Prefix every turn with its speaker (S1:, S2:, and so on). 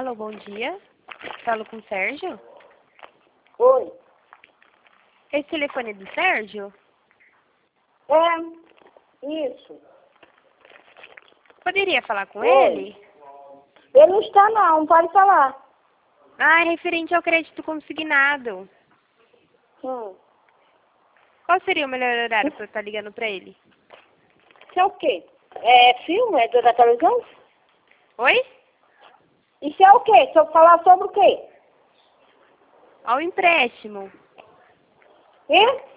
S1: Alô, bom dia. Falo com o Sérgio?
S2: Oi.
S1: Esse telefone é do Sérgio?
S2: É, isso.
S1: Poderia falar com
S2: Oi.
S1: ele?
S2: Ele não está não, pode falar.
S1: Ah, é referente ao crédito consignado. Qual seria o melhor horário para eu estar ligando para ele?
S2: Isso é o quê? É filme? É da televisão?
S1: Oi?
S2: Isso é o quê? Se eu falar sobre o quê?
S1: Ao empréstimo.
S2: Hein?